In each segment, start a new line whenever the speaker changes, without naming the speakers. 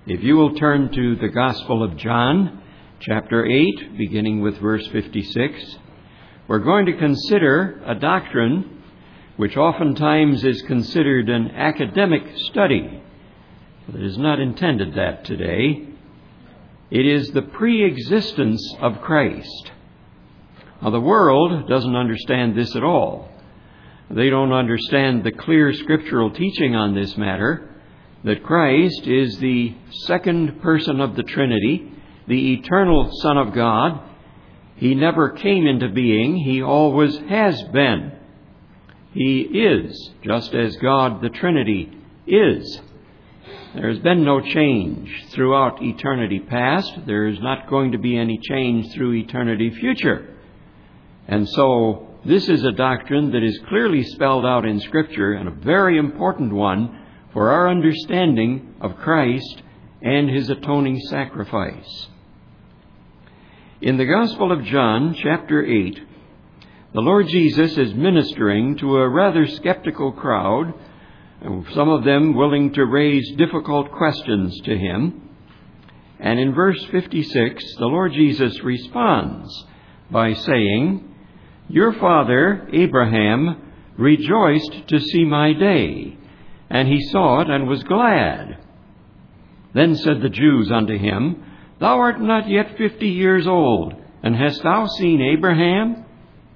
If you will turn to the Gospel of John, chapter 8, beginning with verse 56, we're going to consider a doctrine which oftentimes is considered an academic study. But it is not intended that today. It is the pre-existence of Christ. Now, the world doesn't understand this at all. They don't understand the clear scriptural teaching on this matter, that Christ is the second person of the Trinity, the eternal Son of God. He never came into being. He always has been. He is, just as God the Trinity is. There has been no change throughout eternity past. There is not going to be any change through eternity future. And so this is a doctrine that is clearly spelled out in Scripture, and a very important one for our understanding of Christ and His atoning sacrifice. In the Gospel of John, chapter 8, the Lord Jesus is ministering to a rather skeptical crowd, some of them willing to raise difficult questions to Him. And in verse 56, the Lord Jesus responds by saying, "Your father, Abraham, rejoiced to see my day, and he saw it and was glad. Then said the Jews unto him, Thou art not yet 50 years old, and hast thou seen Abraham?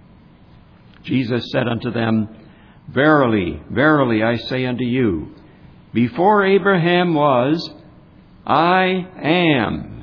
Jesus said unto them, Verily, verily, I say unto you, before Abraham was, I am."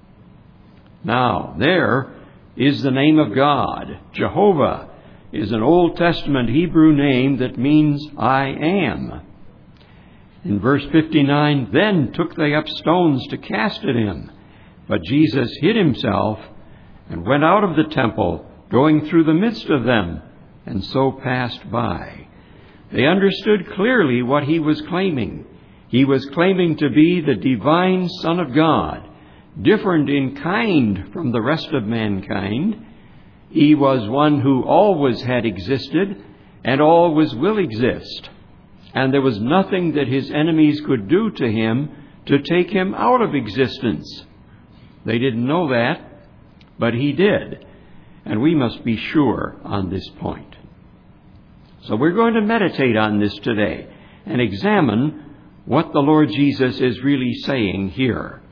Now, there is the name of God. Jehovah is an Old Testament Hebrew name that means I am. In verse 59, "Then took they up stones to cast at him. But Jesus hid himself and went out of the temple, going through the midst of them, and so passed by." They understood clearly what he was claiming. He was claiming to be the divine Son of God, different in kind from the rest of mankind. He was one who always had existed and always will exist. And there was nothing that his enemies could do to him to take him out of existence. They didn't know that, but he did. And we must be sure on this point. So we're going to meditate on this today and examine what the Lord Jesus is really saying here.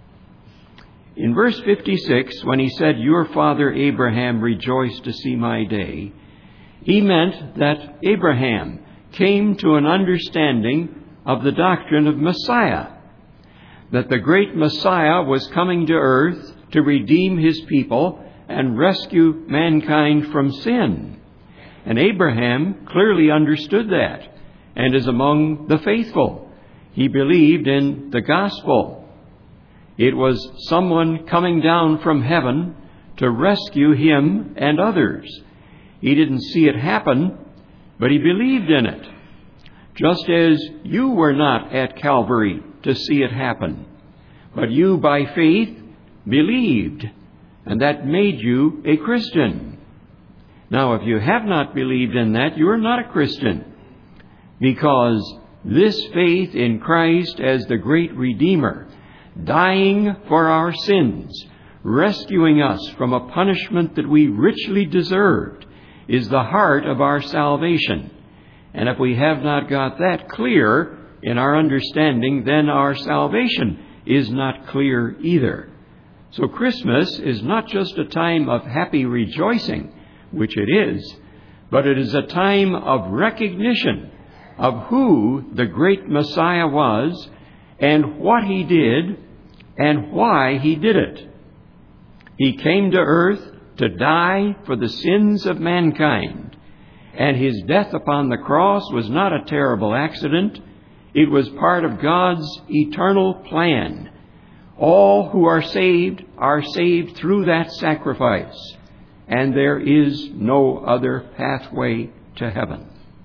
In verse 56, when he said, "Your father Abraham rejoiced to see my day," he meant that Abraham came to an understanding of the doctrine of Messiah, that the great Messiah was coming to earth to redeem his people and rescue mankind from sin. And Abraham clearly understood that and is among the faithful. He believed in the gospel. It was someone coming down from heaven to rescue him and others. He didn't see it happen, but he believed in it. Just as you were not at Calvary to see it happen, but you by faith believed, and that made you a Christian. Now, if you have not believed in that, you are not a Christian, because this faith in Christ as the great Redeemer, dying for our sins, rescuing us from a punishment that we richly deserved, is the heart of our salvation. And if we have not got that clear in our understanding, then our salvation is not clear either. So Christmas is not just a time of happy rejoicing, which it is, but it is a time of recognition of who the great Messiah was and what he did and why he did it. He came to earth to die for the sins of mankind. And his death upon the cross was not a terrible accident. It was part of God's eternal plan. All who are saved through that sacrifice. And there is no other pathway to heaven.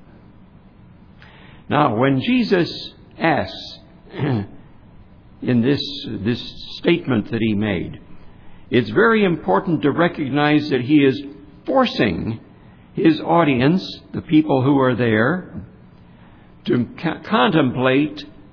Now, when Jesus asks in this statement that he made, it's very important to recognize that he is forcing his audience, the people who are there, to contemplate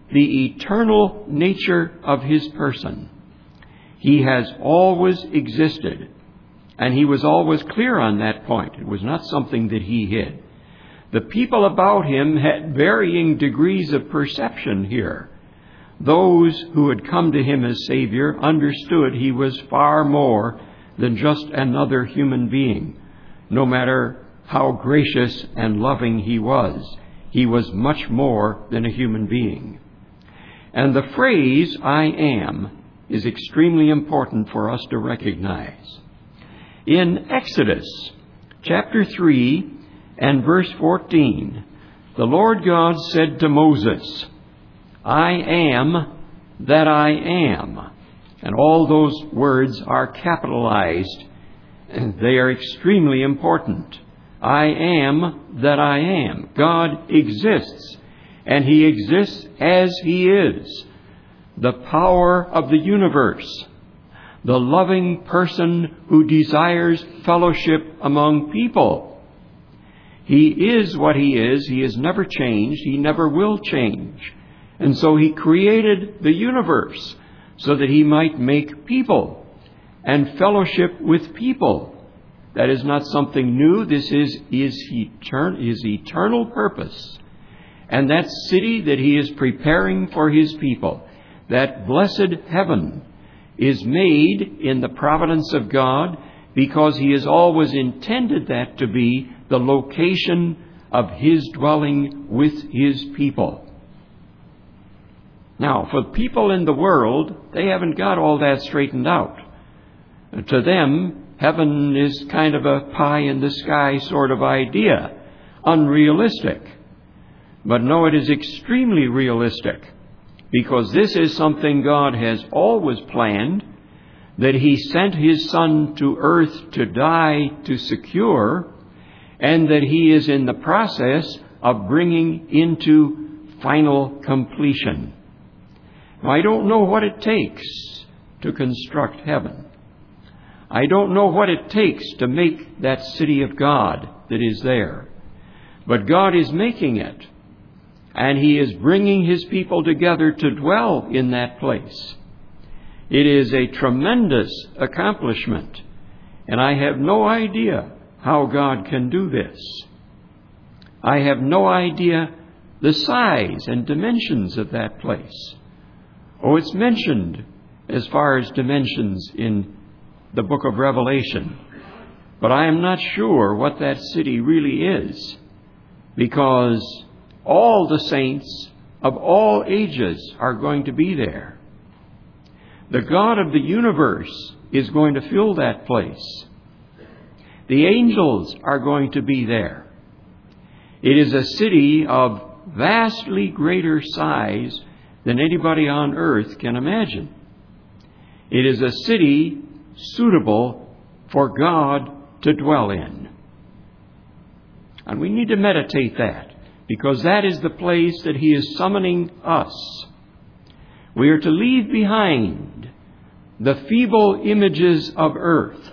the eternal nature of his person. He has always existed, and he was always clear on that point. It was not something that he hid. The people about him had varying degrees of perception here. Those who had come to him as Savior understood he was far more than just another human being. No matter how gracious and loving he was much more than a human being. And the phrase, "I am," is extremely important for us to recognize. In Exodus chapter 3 and verse 14, the Lord God said to Moses, "I am that I am." And all those words are capitalized, and they are extremely important. I am that I am. God exists, and he exists as he is. The power of the universe, the loving person who desires fellowship among people. He is what he is. He has never changed. He never will change. And so he created the universe so that he might make people and fellowship with people. That is not something new. This is his eternal purpose. And that city that he is preparing for his people, that blessed heaven, is made in the providence of God because he has always intended that to be the location of his dwelling with his people. Now, for people in the world, they haven't got all that straightened out. To them, heaven is kind of a pie-in-the-sky sort of idea, unrealistic. But no, it is extremely realistic, because this is something God has always planned, that he sent his Son to earth to die to secure, and that he is in the process of bringing into final completion. Now, I don't know what it takes to construct heaven. I don't know what it takes to make that city of God that is there. But God is making it, and he is bringing his people together to dwell in that place. It is a tremendous accomplishment, and I have no idea how God can do this. I have no idea the size and dimensions of that place. Oh, it's mentioned as far as dimensions in the book of Revelation, but I am not sure what that city really is, because all the saints of all ages are going to be there. The God of the universe is going to fill that place. The angels are going to be there. It is a city of vastly greater size than anybody on earth can imagine. It is a city suitable for God to dwell in. And we need to meditate that, because that is the place that he is summoning us. We are to leave behind the feeble images of earth.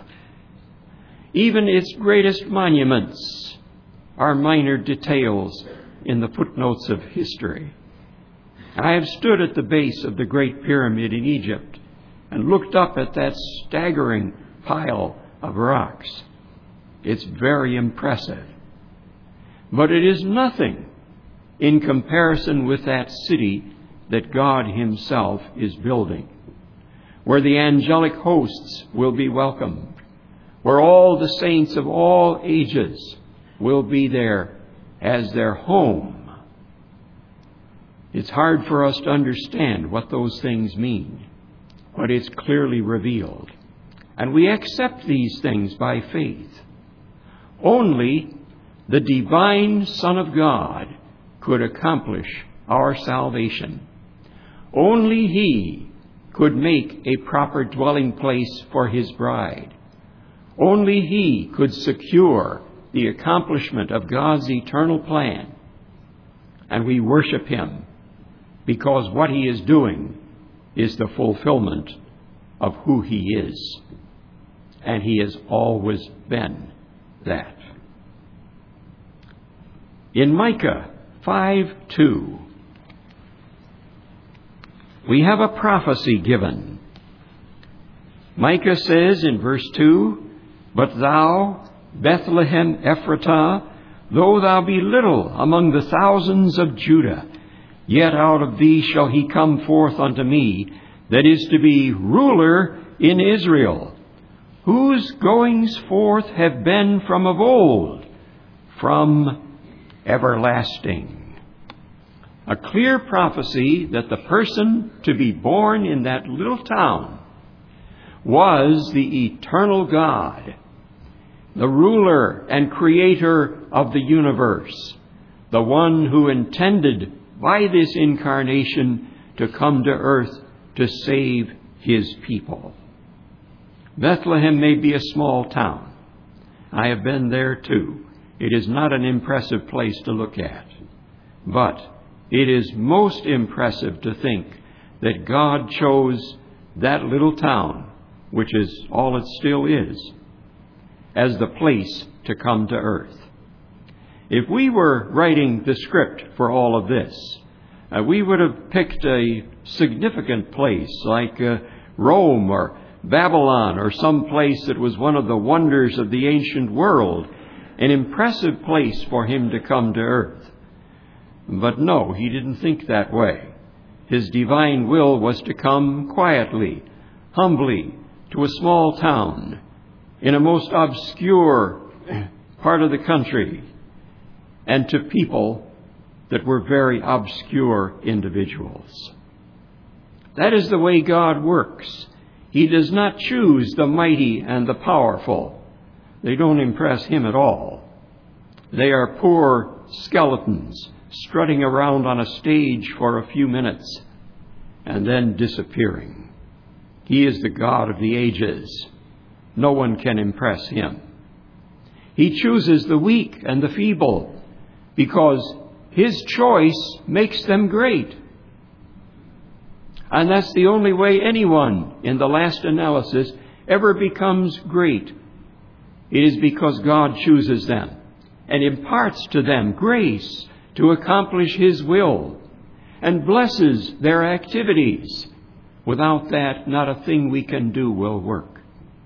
Even its greatest monuments are minor details in the footnotes of history. I have stood at the base of the Great Pyramid in Egypt and looked up at that staggering pile of rocks. It's very impressive. But it is nothing in comparison with that city that God himself is building, where the angelic hosts will be welcomed, where all the saints of all ages will be there as their home. It's hard for us to understand what those things mean, but it's clearly revealed. And we accept these things by faith. Only the divine Son of God could accomplish our salvation. Only he could make a proper dwelling place for his bride. Only he could secure the accomplishment of God's eternal plan. And we worship him, because what he is doing is the fulfillment of who he is. And he has always been that. In Micah 5:2, we have a prophecy given. Micah says in verse 2, "But thou, Bethlehem Ephratah, though thou be little among the thousands of Judah, yet out of thee shall he come forth unto me, that is to be ruler in Israel, whose goings forth have been from of old, from everlasting." A clear prophecy that the person to be born in that little town was the eternal God, the ruler and creator of the universe, the one who intended by this incarnation to come to earth to save his people. Bethlehem may be a small town. I have been there too. It is not an impressive place to look at. But it is most impressive to think that God chose that little town, which is all it still is, as the place to come to earth. If we were writing the script for all of this, we would have picked a significant place like Rome or Babylon, or some place that was one of the wonders of the ancient world, an impressive place for him to come to earth. But no, he didn't think that way. His divine will was to come quietly, humbly, to a small town in a most obscure part of the country, and to people that were very obscure individuals. That is the way God works. He does not choose the mighty and the powerful. They don't impress him at all. They are poor skeletons strutting around on a stage for a few minutes and then disappearing. He is the God of the ages. No one can impress him. He chooses the weak and the feeble because his choice makes them great. And that's the only way anyone, in the last analysis, ever becomes great. It is because God chooses them and imparts to them grace to accomplish his will and blesses their activities. Without that, not a thing we can do will work.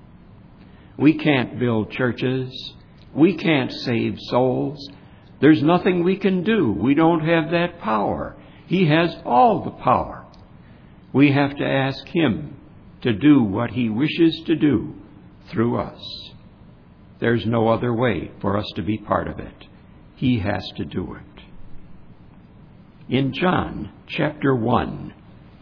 We can't build churches. We can't save souls. There's nothing we can do. We don't have that power. He has all the power. We have to ask him to do what he wishes to do through us. There's no other way for us to be part of it. He has to do it. In John chapter 1,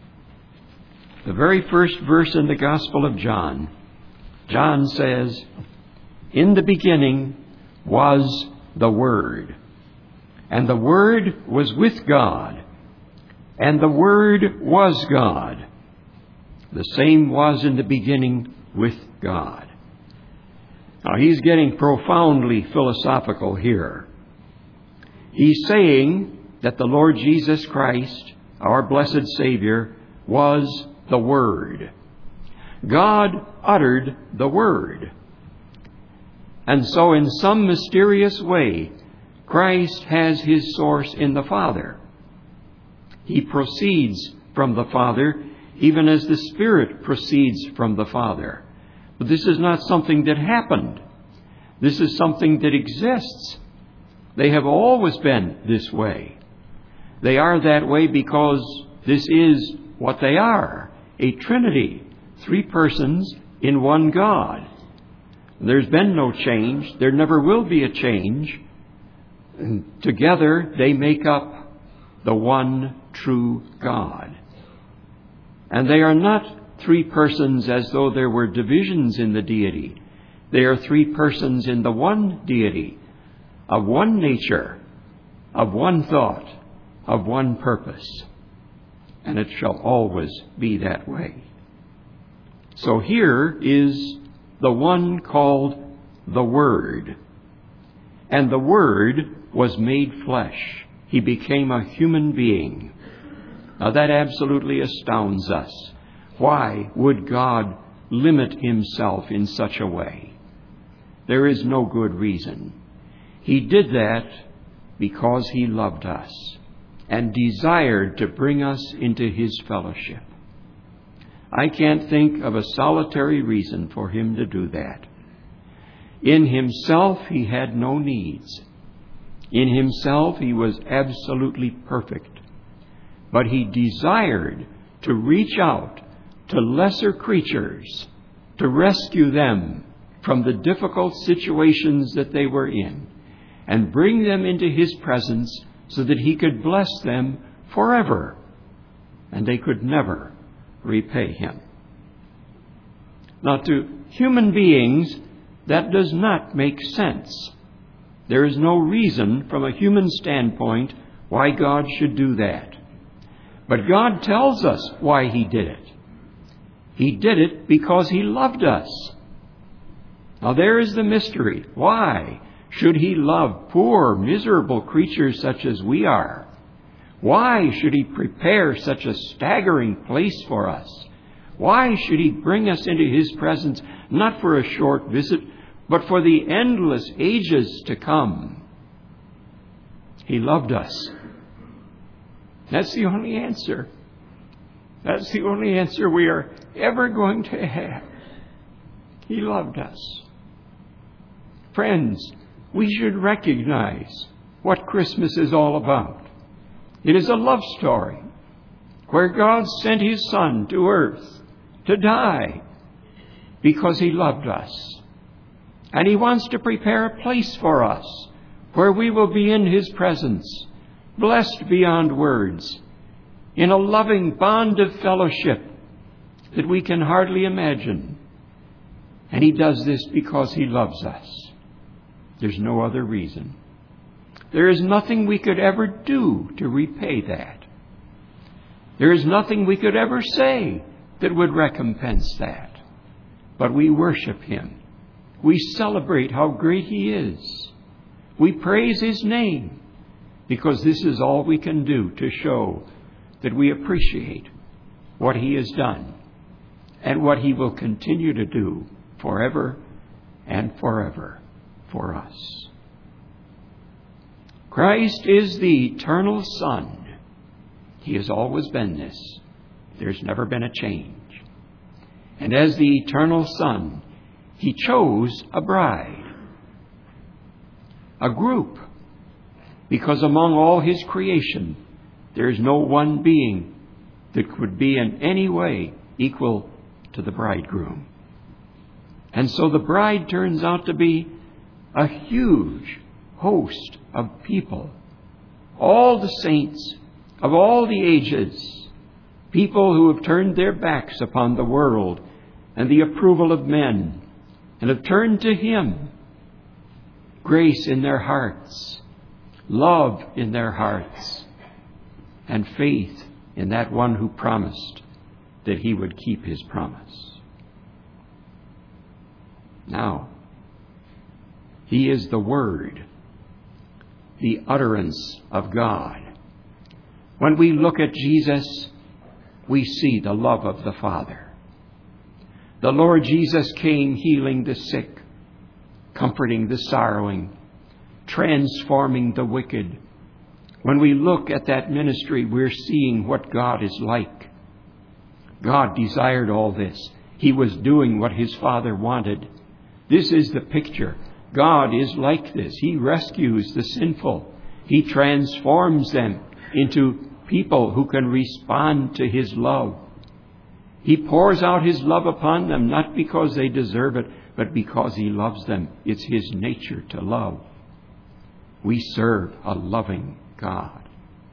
the very first verse in the Gospel of John, John says, "In the beginning was the Word, and the Word was with God, and the Word was God. The same was in the beginning with God." Now, he's getting profoundly philosophical here. He's saying that the Lord Jesus Christ, our blessed Savior, was the Word. God uttered the Word. And so in some mysterious way, Christ has his source in the Father. He proceeds from the Father, even as the Spirit proceeds from the Father. But this is not something that happened. This is something that exists. They have always been this way. They are that way because this is what they are, a Trinity, three persons in one God. There's been no change. There never will be a change. And together they make up the one true God. And they are not three persons as though there were divisions in the deity. They are three persons in the one deity, of one nature, of one thought, of one purpose. And it shall always be that way. So here is the one called the Word. And the Word was made flesh. He became a human being. Now that absolutely astounds us. Why would God limit himself in such a way? There is no good reason. He did that because he loved us and desired to bring us into his fellowship. I can't think of a solitary reason for him to do that. In himself, he had no needs. In himself, he was absolutely perfect. But he desired to reach out to lesser creatures, to rescue them from the difficult situations that they were in, and bring them into his presence so that he could bless them forever, and they could never repay him. Now, to human beings, that does not make sense. There is no reason from a human standpoint why God should do that. But God tells us why he did it. He did it because he loved us. Now there is the mystery. Why should he love poor, miserable creatures such as we are? Why should he prepare such a staggering place for us? Why should he bring us into his presence, not for a short visit, but for the endless ages to come? He loved us. That's the only answer. That's the only answer we are ever going to have. He loved us. Friends, we should recognize what Christmas is all about. It is a love story where God sent his Son to earth to die because he loved us. And he wants to prepare a place for us where we will be in his presence, blessed beyond words, in a loving bond of fellowship that we can hardly imagine. And he does this because he loves us. There's no other reason. There is nothing we could ever do to repay that. There is nothing we could ever say that would recompense that. But we worship him. We celebrate how great he is. We praise his name because this is all we can do to show that we appreciate what he has done and what he will continue to do forever and forever for us. Christ is the eternal Son. He has always been this. There's never been a change. And as the eternal Son, he chose a bride, a group, because among all his creation, there is no one being that could be in any way equal to the bridegroom. And so the bride turns out to be a huge host of people, all the saints of all the ages, people who have turned their backs upon the world and the approval of men and have turned to him, grace in their hearts, love in their hearts, and faith in that one who promised that he would keep his promise. Now, he is the Word, the utterance of God. When we look at Jesus, we see the love of the Father. The Lord Jesus came healing the sick, comforting the sorrowing, transforming the wicked. When we look at that ministry, we're seeing what God is like. God desired all this. He was doing what his Father wanted. This is the picture. God is like this. He rescues the sinful. He transforms them into people who can respond to his love. He pours out his love upon them, not because they deserve it, but because he loves them. It's his nature to love. We serve a loving God.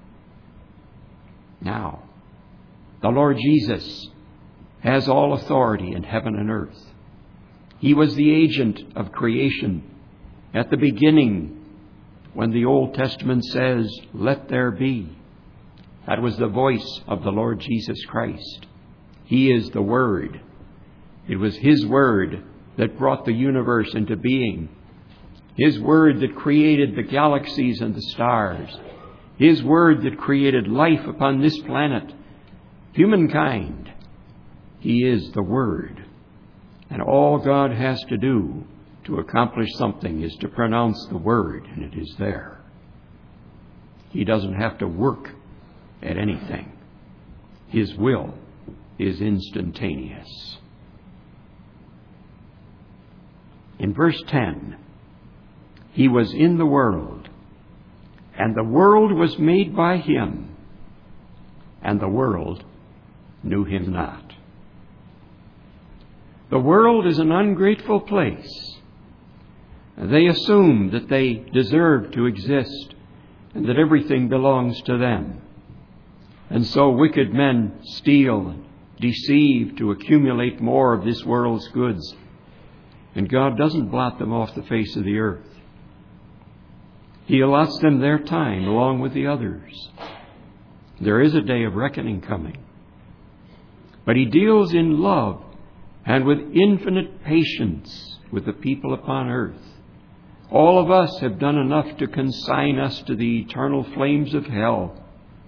Now, the Lord Jesus has all authority in heaven and earth. He was the agent of creation at the beginning when the Old Testament says, "Let there be." That was the voice of the Lord Jesus Christ. He is the Word. It was his Word that brought the universe into being. His Word that created the galaxies and the stars. His Word that created life upon this planet, humankind. He is the Word. And all God has to do to accomplish something is to pronounce the word, and it is there. He doesn't have to work at anything. His will is instantaneous. In verse 10, He was in the world, and the world was made by Him, and the world knew Him not. The world is an ungrateful place. They assume that they deserve to exist and that everything belongs to them. And so wicked men steal and deceive to accumulate more of this world's goods. And God doesn't blot them off the face of the earth. He allots them their time along with the others. There is a day of reckoning coming. But He deals in love and with infinite patience with the people upon earth. All of us have done enough to consign us to the eternal flames of hell.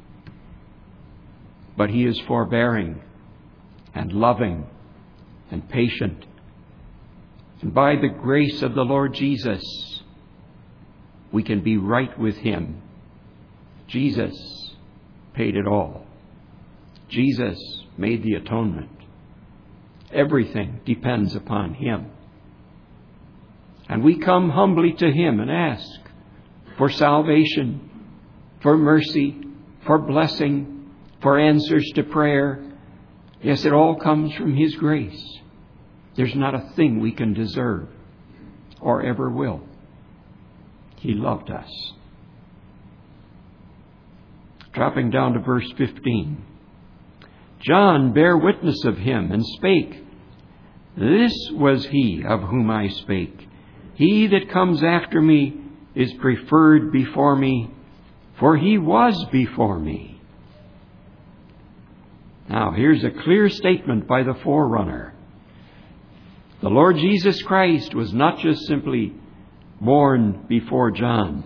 But He is forbearing and loving and patient. And by the grace of the Lord Jesus, we can be right with Him. Jesus paid it all. Jesus made the atonement. Everything depends upon Him. And we come humbly to Him and ask for salvation, for mercy, for blessing, for answers to prayer. Yes, it all comes from His grace. There's not a thing we can deserve or ever will. He loved us. Dropping down to verse 15. John bare witness of Him and spake, This was He of whom I spake. He that comes after me is preferred before me, for He was before me. Now, here's a clear statement by the forerunner. The Lord Jesus Christ was not just simply born before John.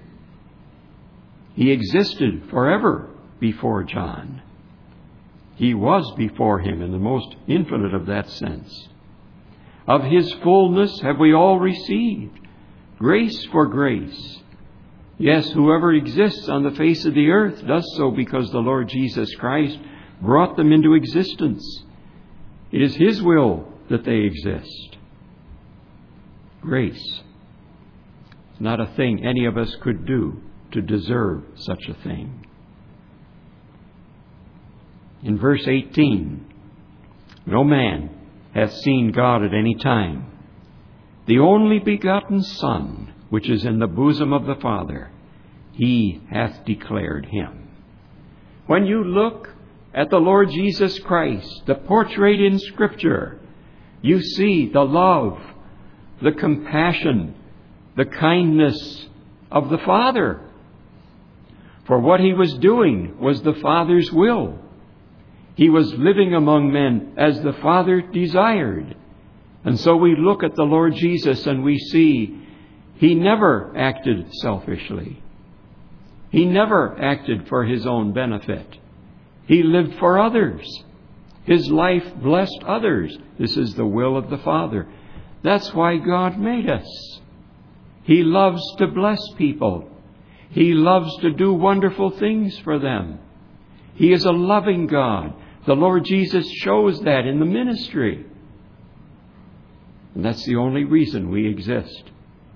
He existed forever before John. He was before Him in the most infinite of that sense. Of His fullness have we all received, grace for grace. Yes, whoever exists on the face of the earth does so because the Lord Jesus Christ brought them into existence. It is His will that they exist. Grace is not a thing any of us could do to deserve such a thing. In verse 18, no man hath seen God at any time. The only begotten Son, which is in the bosom of the Father, He hath declared Him. When you look at the Lord Jesus Christ, the portrait in Scripture, you see the love, the compassion, the kindness of the Father. For what He was doing was the Father's will. He was living among men as the Father desired. And so we look at the Lord Jesus and we see He never acted selfishly. He never acted for His own benefit. He lived for others. His life blessed others. This is the will of the Father. That's why God made us. He loves to bless people. He loves to do wonderful things for them. He is a loving God. The Lord Jesus shows that in the ministry. And that's the only reason we exist.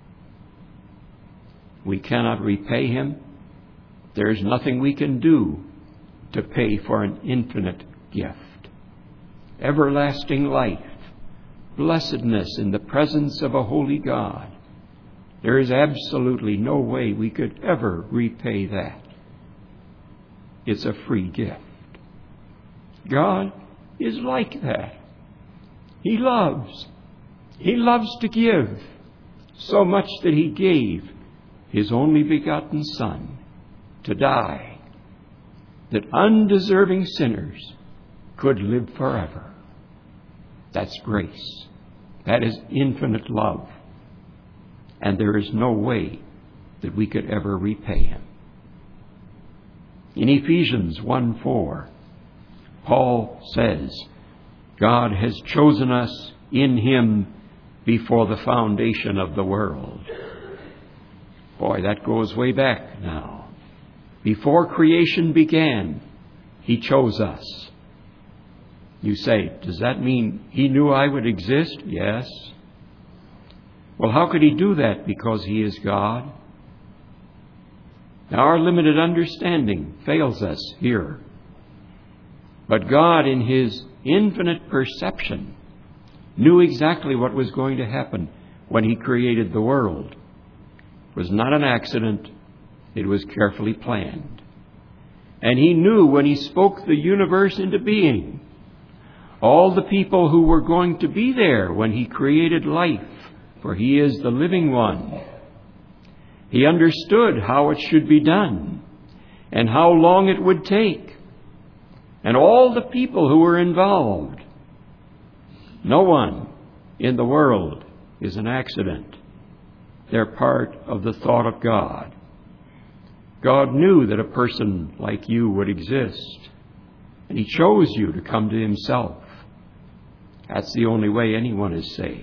We cannot repay Him. There is nothing we can do to pay for an infinite gift. Everlasting life, blessedness in the presence of a holy God. There is absolutely no way we could ever repay that. It's a free gift. God is like that. He loves. He loves to give so much that He gave His only begotten Son to die, that undeserving sinners could live forever. That's grace. That is infinite love. And there is no way that we could ever repay Him. In Ephesians 1:4, Paul says, God has chosen us in Him before the foundation of the world. Boy, that goes way back now. Before creation began, He chose us. You say, does that mean He knew I would exist? Yes. Well, how could He do that? Because He is God. Now, our limited understanding fails us here. But God, in His infinite perception, knew exactly what was going to happen when He created the world. It was not an accident. It was carefully planned. And He knew when He spoke the universe into being, all the people who were going to be there when He created life, for He is the living one. He understood how it should be done and how long it would take, and all the people who were involved. No one in the world is an accident. They're part of the thought of God. God knew that a person like you would exist, and He chose you to come to Himself. That's the only way anyone is saved.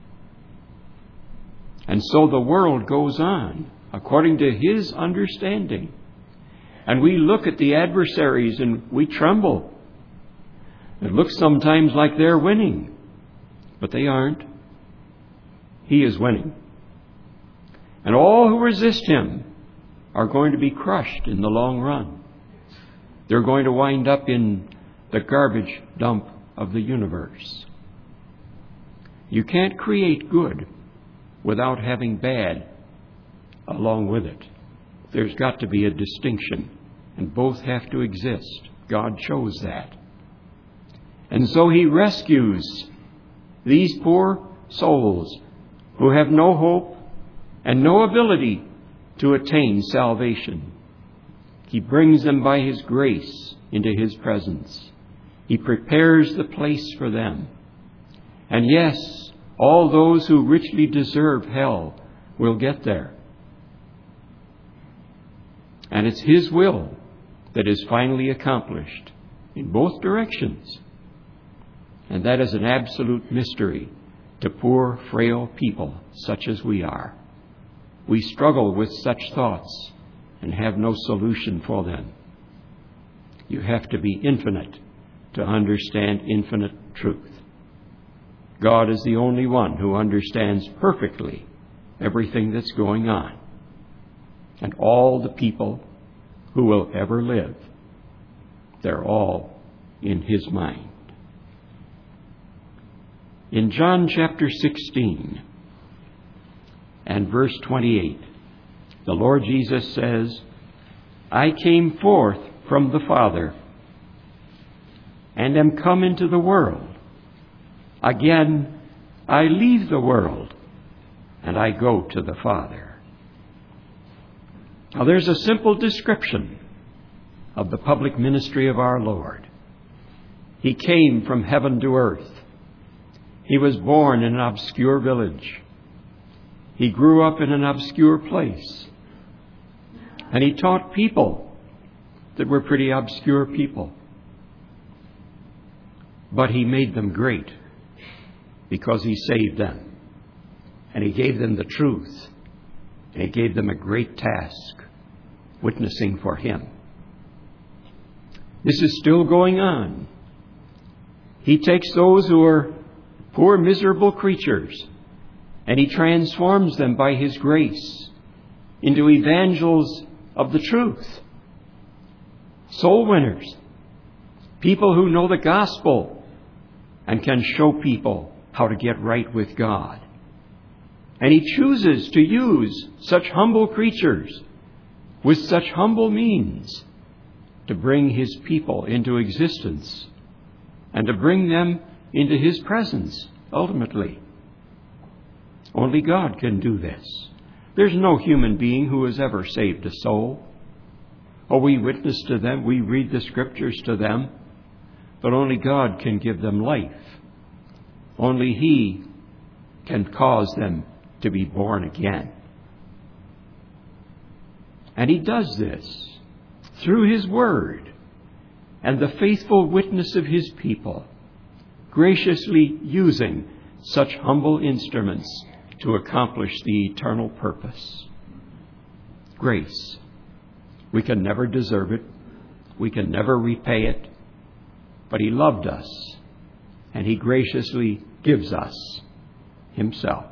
And so the world goes on according to His understanding. And we look at the adversaries and we tremble. It looks sometimes like they're winning, but they aren't. He is winning. And all who resist Him are going to be crushed in the long run. They're going to wind up in the garbage dump of the universe. You can't create good without having bad along with it. There's got to be a distinction, and both have to exist. God chose that. And so He rescues these poor souls who have no hope and no ability to attain salvation. He brings them by His grace into His presence. He prepares the place for them. And yes, all those who richly deserve hell will get there. And it's His will that is finally accomplished in both directions. And that is an absolute mystery to poor, frail people such as we are. We struggle with such thoughts and have no solution for them. You have to be infinite to understand infinite truth. God is the only one who understands perfectly everything that's going on. And all the people who will ever live, they're all in His mind. In John chapter 16 and verse 28, the Lord Jesus says, I came forth from the Father and am come into the world. Again, I leave the world and I go to the Father. Now, there's a simple description of the public ministry of our Lord. He came from heaven to earth. He was born in an obscure village. He grew up in an obscure place. And He taught people that were pretty obscure people. But He made them great because He saved them. And He gave them the truth. And He gave them a great task, witnessing for Him. This is still going on. He takes those who are poor, miserable creatures, and He transforms them by His grace into evangels of the truth. Soul winners. People who know the gospel and can show people how to get right with God. And He chooses to use such humble creatures with such humble means to bring His people into existence and to bring them into His presence, ultimately. Only God can do this. There's no human being who has ever saved a soul. Oh, we witness to them, we read the Scriptures to them, but only God can give them life. Only He can cause them to be born again. And He does this through His Word and the faithful witness of His people, graciously using such humble instruments to accomplish the eternal purpose. Grace. We can never deserve it. We can never repay it. But He loved us and He graciously gives us Himself.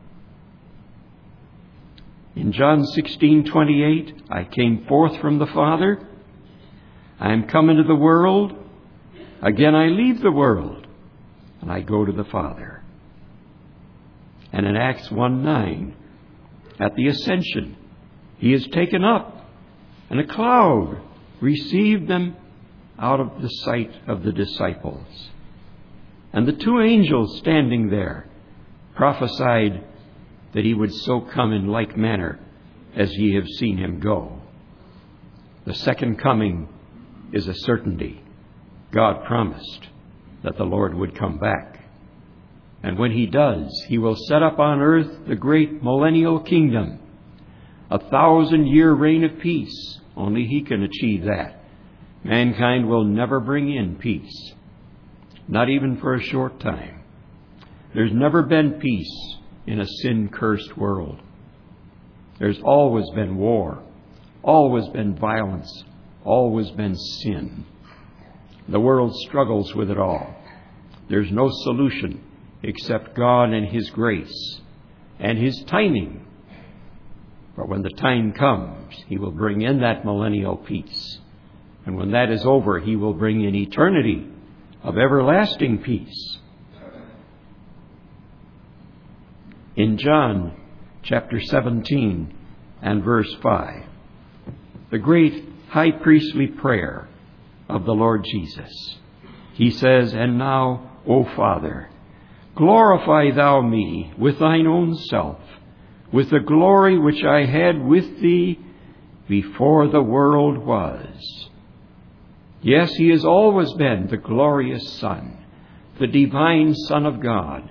In John 16:28, I came forth from the Father. I am come into the world. Again I leave the world, and I go to the Father. And in Acts 1:9, at the ascension, He is taken up, and a cloud received them out of the sight of the disciples. And the two angels standing there prophesied that He would so come in like manner as ye have seen Him go. The second coming is a certainty. God promised that the Lord would come back. And when He does, He will set up on earth the great millennial kingdom, a 1,000-year reign of peace. Only He can achieve that. Mankind will never bring in peace, not even for a short time. There's never been peace in a sin-cursed world. There's always been war, always been violence, always been sin. The world struggles with it all. There's no solution except God and His grace and His timing. But when the time comes, He will bring in that millennial peace. And when that is over, He will bring in eternity of everlasting peace. In John chapter 17 and verse 5, the great high priestly prayer of the Lord Jesus, He says, And now, O Father, glorify Thou me with Thine own self, with the glory which I had with Thee before the world was. Yes, He has always been the glorious Son, the divine Son of God,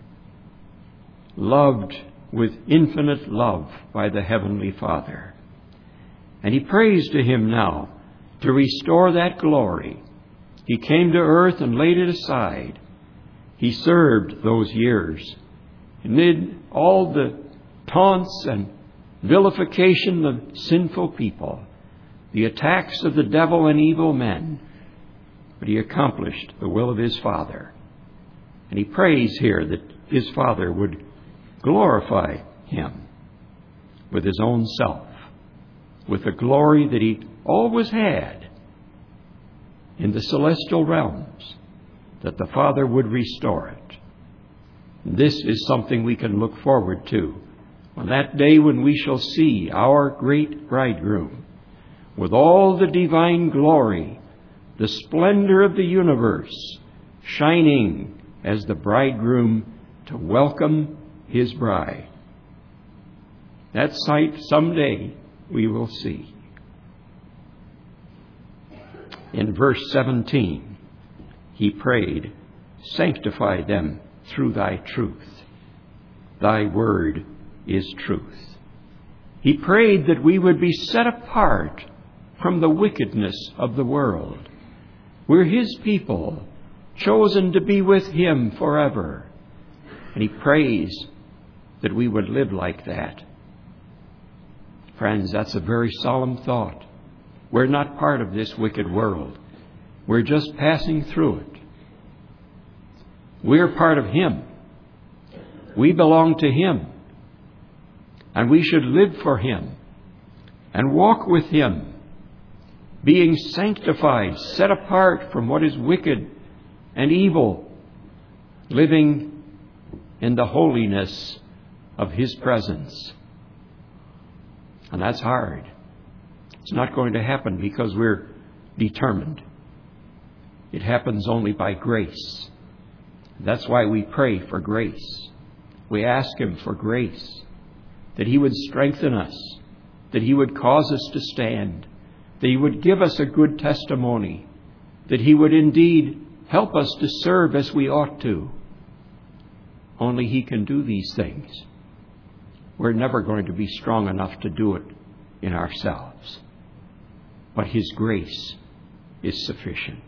loved with infinite love by the Heavenly Father. And He prays to Him now to restore that glory. He came to earth and laid it aside. He served those years amid all the taunts and vilification of sinful people, the attacks of the devil and evil men. But He accomplished the will of His Father. And He prays here that His Father would glorify Him with His own self, with the glory that He always had in the celestial realms, that the Father would restore it. This is something we can look forward to on that day when we shall see our great bridegroom with all the divine glory, the splendor of the universe, shining as the bridegroom to welcome His bride. That sight someday we will see. In verse 17, He prayed, Sanctify them through Thy truth. Thy word is truth. He prayed that we would be set apart from the wickedness of the world. We're His people, chosen to be with Him forever. And He prays that we would live like that. Friends, that's a very solemn thought. We're not part of this wicked world. We're just passing through it. We're part of Him. We belong to Him. And we should live for Him and walk with Him, being sanctified, set apart from what is wicked and evil, living in the holiness of His presence. And that's hard. It's not going to happen because we're determined. It happens only by grace. That's why we pray for grace. We ask Him for grace, that He would strengthen us, that He would cause us to stand, that He would give us a good testimony, that He would indeed help us to serve as we ought to. Only He can do these things. We're never going to be strong enough to do it in ourselves. But His grace is sufficient.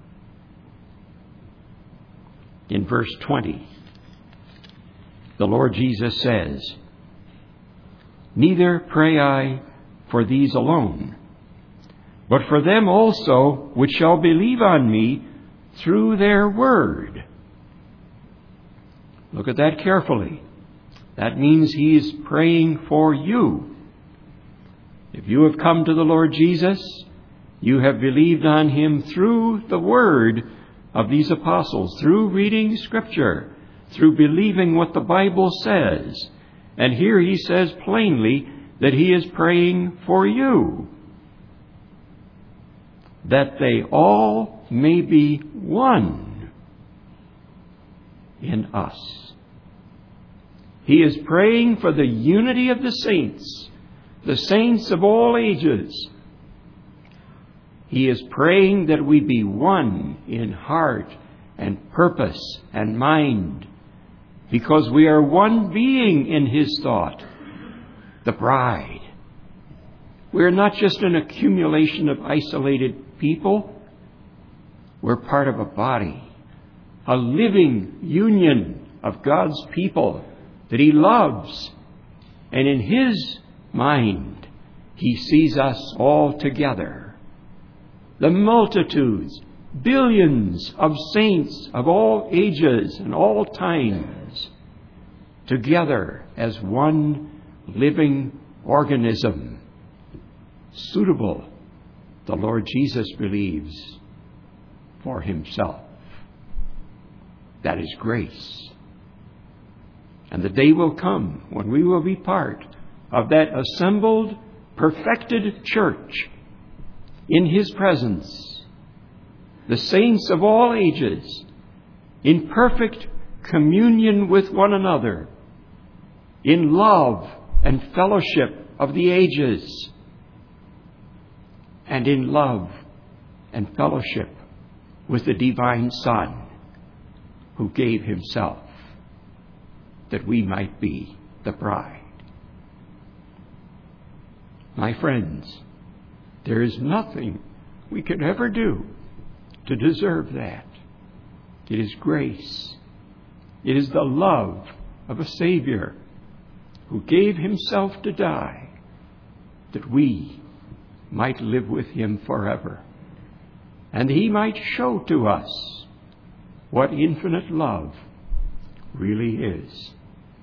In verse 20, the Lord Jesus says, Neither pray I for these alone, but for them also which shall believe on me through their word. Look at that carefully. That means He is praying for you. If you have come to the Lord Jesus, you have believed on Him through the word of these apostles, through reading Scripture, through believing what the Bible says. And here He says plainly that He is praying for you, that they all may be one in us. He is praying for the unity of the saints of all ages. He is praying that we be one in heart and purpose and mind, because we are one being in His thought, the bride. We are not just an accumulation of isolated people. We're part of a body, a living union of God's people that He loves. And in His mind, He sees us all together. The multitudes, billions of saints of all ages and all times, together as one living organism, suitable, the Lord Jesus believes, for Himself. That is grace. And the day will come when we will be part of that assembled, perfected church in His presence, the saints of all ages, in perfect communion with one another, in love and fellowship of the ages, and in love and fellowship with the divine Son, who gave Himself that we might be the bride. My friends, there is nothing we could ever do to deserve that. It is grace. It is the love of a Savior who gave Himself to die that we might live with Him forever, and He might show to us what infinite love really is.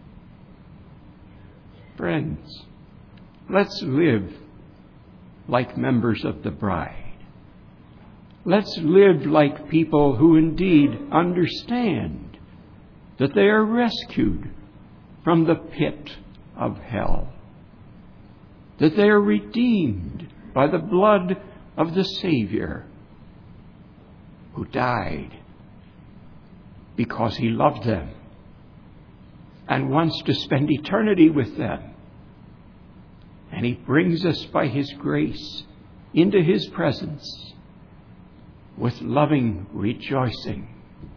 Friends, let's live like members of the bride. Let's live like people who indeed understand that they are rescued from the pit of hell, that they are redeemed by the blood of the Savior who died because He loved them and wants to spend eternity with them. And He brings us by His grace into His presence with loving rejoicing.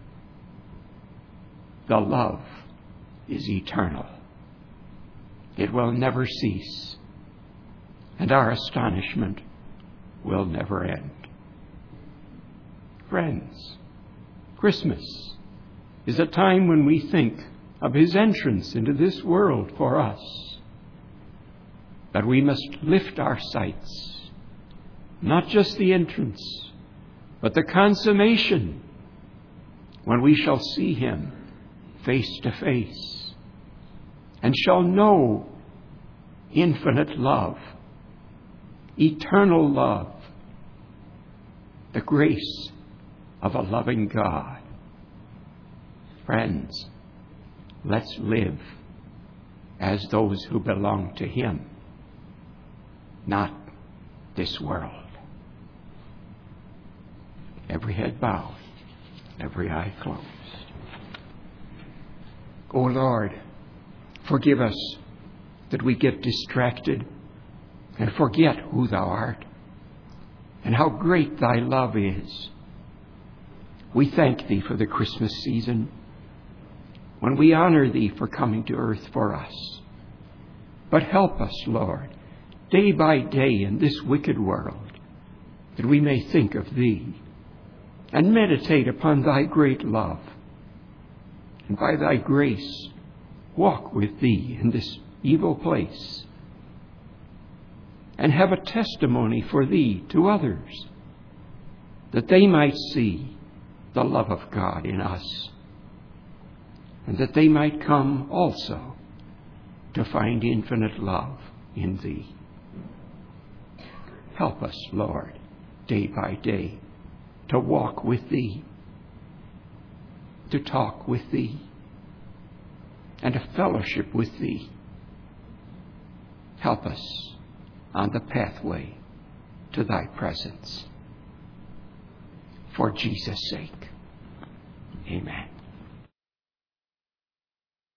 The love is eternal. It will never cease, and our astonishment will never end. Friends, Christmas is a time when we think of His entrance into this world for us. But we must lift our sights, not just the entrance, but the consummation, when we shall see Him face to face and shall know infinite love, eternal love, the grace of a loving God. Friends, let's live as those who belong to Him, not this world. Every head bowed, every eye closed. O Lord, forgive us that we get distracted and forget who Thou art and how great Thy love is. We thank Thee for the Christmas season, when we honor Thee for coming to earth for us. But help us, Lord, day by day in this wicked world, that we may think of Thee and meditate upon Thy great love, and by Thy grace walk with Thee in this evil place, and have a testimony for Thee to others, that they might see the love of God in us. and that they might come also to find infinite love in Thee. Help us, Lord, day by day, to walk with Thee, to talk with Thee, and to fellowship with Thee. Help us on the pathway to Thy presence. For Jesus' sake, amen.